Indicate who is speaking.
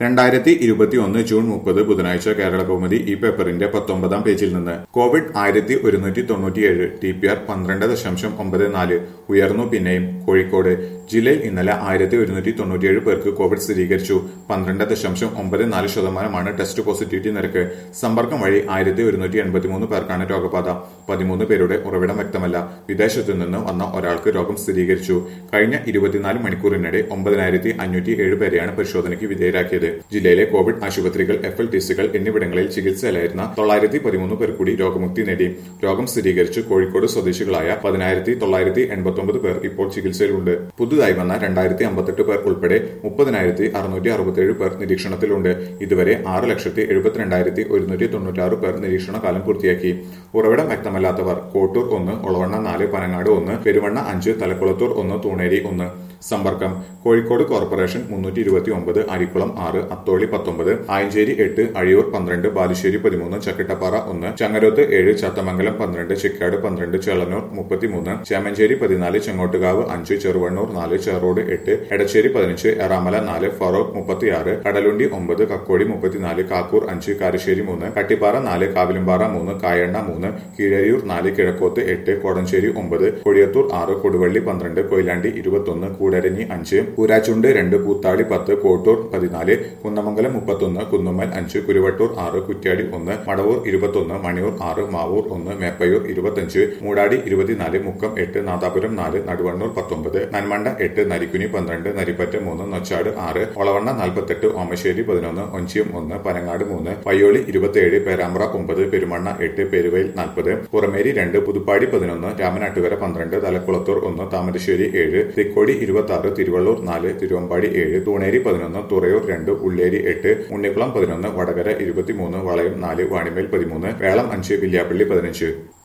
Speaker 1: 2021 June 30 ബുധനാഴ്ച കേരള കൗമുദി ഈ പേപ്പറിന്റെ 19-ാം പേജിൽ നിന്ന് കോവിഡ് 1197 TPR 12.94 ഉയർന്നു പിന്നെയും കോഴിക്കോട് ജില്ലയിൽ ഇന്നലെ 1197 പേർക്ക് കോവിഡ് സ്ഥിരീകരിച്ചു 12.94% ടെസ്റ്റ് പോസിറ്റിവിറ്റി നിരക്ക് സമ്പർക്കം വഴി 1183 പേർക്കാണ് രോഗബാധ 13 പേരുടെ ഉറവിടം വ്യക്തമല്ല വിദേശത്തു നിന്ന് വന്ന ഒരാൾക്ക് രോഗം സ്ഥിരീകരിച്ചു കഴിഞ്ഞ 24 മണിക്കൂറിനിടെ 9507 പേരെയാണ് പരിശോധനയ്ക്ക് വിധേയരാക്കിയത് ജില്ലയിലെ കോവിഡ് ആശുപത്രികൾ FLTCകൾ എന്നിവിടങ്ങളിൽ ചികിത്സയിലായിരുന്ന 913 പേർ കൂടി രോഗമുക്തി നേടി രോഗം സ്ഥിരീകരിച്ച് കോഴിക്കോട് സ്വദേശികളായ 10989 പേർ ഇപ്പോൾ ചികിത്സയിലുണ്ട് പുതുതായി വന്ന 2058 പേർ ഉൾപ്പെടെ 30667 പേർ നിരീക്ഷണത്തിലുണ്ട് ഇതുവരെ 6,72,196 പേർ നിരീക്ഷണ കാലം പൂർത്തിയാക്കി ഉറവിടം വ്യക്തമല്ലാത്തവർ കോട്ടൂർ 1 ഒളവണ്ണ 4 പനങ്ങാട് 1 പെരുവണ്ണ 5 തലക്കുളത്തൂർ 1 തൂണേരി 1 സമ്പർക്കം കോഴിക്കോട് കോർപ്പറേഷൻ 329 അരിക്കുളം 6 അത്തോളി 19 ആയഞ്ചേരി 8 അഴിയൂർ 12 ബാലുശ്ശേരി 13 ചക്കിട്ടപ്പാറ 1 ചങ്ങരോത്ത് 7 ചത്തമംഗലം 12 ചിക്കാട് 12 ചേളന്നൂർ 33 ചേമഞ്ചേരി 14 ചെങ്ങോട്ടുകാവ് 5 ചെറുവണ്ണൂർ 4 ചേറോട് 8 എടച്ചേരി 15 എറാമല 4 ഫറോക്ക് 36 കടലുണ്ടി 9 കക്കോടി 34 കാക്കൂർ 5 കാരശ്ശേരി 3 കട്ടിപ്പാറ 4 കാവിലുംപാറ 3 കായണ്ണ 3 കീഴരിയൂർ 4 കിഴക്കോത്ത് 8 കോടഞ്ചേരി 9 കൊടിയത്തൂർ 6 കൊടുവള്ളി 12 കൊയിലാണ്ടി 21 കൂടരഞ്ഞി 5 പൂരാച്ചുണ്ട് 2 പൂത്താടി 10 കോട്ടൂർ 14 കുന്നമംഗലം 31 കുന്നുമ്മൽ 5 കുരുവട്ടൂർ 6 കുറ്റ്യാടി 1 മടവൂർ 21 മണിയൂർ 6 മാവൂർ 1 മേപ്പയൂർ 25 മൂടാടി 24 മുക്കം 8 നാദാപുരം 4 നടുവണ്ണൂർ 19 നന്മണ്ട 8 നരിക്കുനി 12 നരിപ്പറ്റ 3 നൊച്ചാട് 6 ഒളവണ്ണ 48 ഓമശ്ശേരി 11 ഒഞ്ചിയം 1 പനങ്ങാട് 3 പയ്യോളി 27 പേരാമ്പ്ര 9 പെരുമണ്ണ 8 പെരുവയിൽ 40 പുറമേരി 2 പുതുപ്പാടി 11 രാമനാട്ടുകര 12 തലക്കുളത്തൂർ 1 താമരശ്ശേരി 7 തിക്കോടി 26 തിരുവള്ളൂർ 4 തിരുവമ്പാടി 7 തൂണേരി 11 തുറയൂർ 2 ഉള്ളേരി 8 ഉണ്ണിക്കുളം 11 വടകര 23 വളയം 4 വാണിമേൽ 13 വേളം 5 വില്യാപ്പള്ളി 15